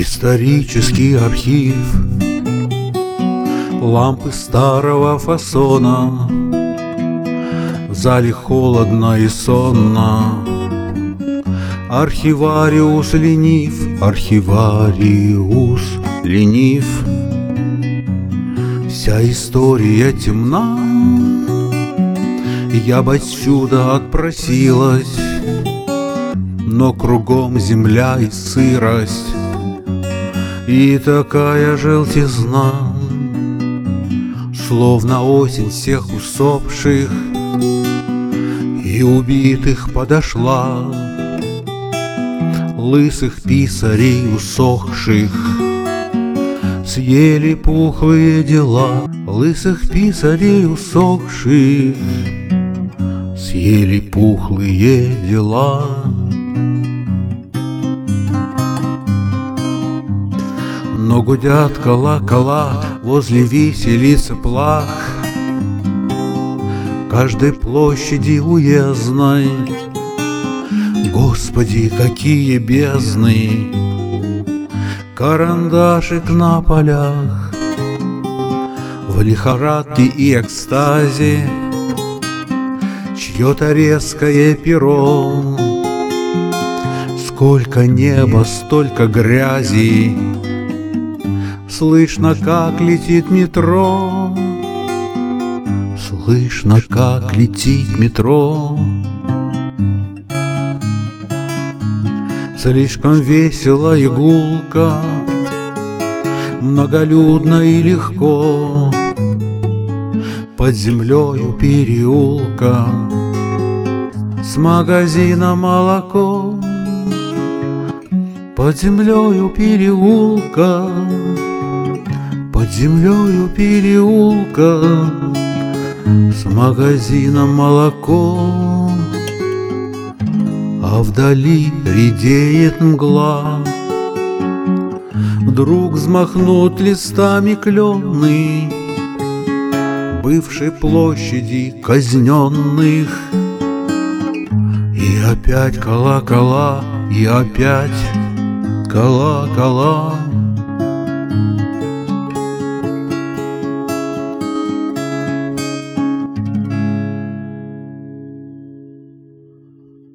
Исторический архив, лампы старого фасона, в зале холодно и сонно. Архивариус ленив, архивариус ленив. Вся история темна, я бы отсюда отпросилась, но кругом земля и сырость, и такая желтизна, словно осень всех усопших и убитых подошла, лысых писарей усохших съели пухлые дела, лысых писарей усохших съели пухлые дела. Но гудят колокола возле виселицы плах, каждой площади уездной. Господи, какие бездны! Карандашик на полях, в лихорадке и экстазе чье-то резкое перо. Сколько неба, столько грязи, слышно, как летит метро, слышно, как летит метро. Слишком весело и гулко, многолюдно и легко, под землею переулка с магазина молоко, под землею переулка, под землею переулка с магазином молоко. А вдали редеет мгла, вдруг взмахнут листами клены бывшей площади казненных. И опять колокола, и опять колокола.